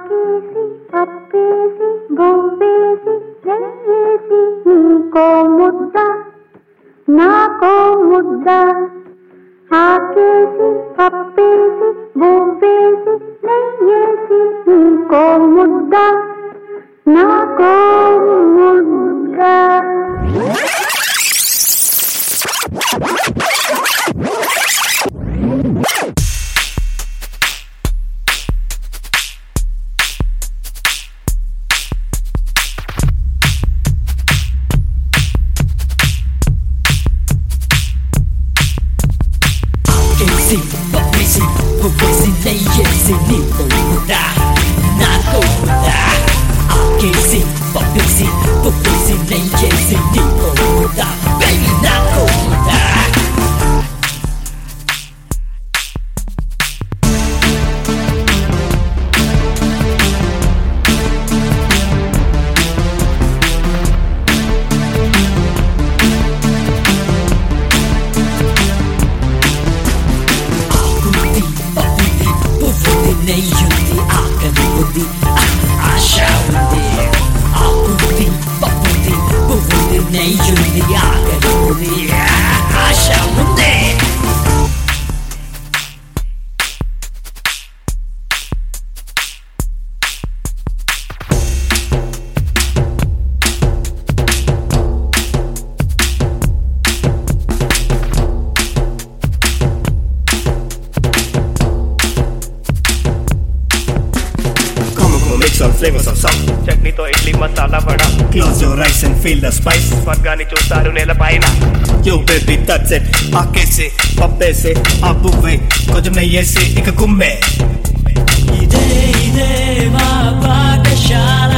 ఆకేసి పప్పేసి బొవ్వేసి నెయ్యేసి నీకో ముద్ద నాకో ముద్ద ఆకేసి పప్పేసి బొవ్వేసి నెయ్యేసి నీకో ముద్ద నాకో ముద్ద. Papisi, papisi, neyyesi, niko muda, nako muda. Akesi, papisi, papisi, neyyesi, niko muda, baby, nako muda. నెయ్యుంది ఆకలి ఉంది ఆశ ఉంది ఆకుంది పప్పుంది పువ్వుంది నెయ్యుంది ఆకలి ఉంది ఆశ ఉంది. Mix all flavors of salt. చట్నీతో idli masala vada. Close your eyes and feel the spice. స్వర్గాన్ని చూస్తారు నేల పైన. Yo baby that's it. ఆకేసి పప్పేసి ఆ పువ్వే కొంచెం నెయ్యేసి ఇక కుమ్మే. ఇదే ఇదే మా పాఠశాల.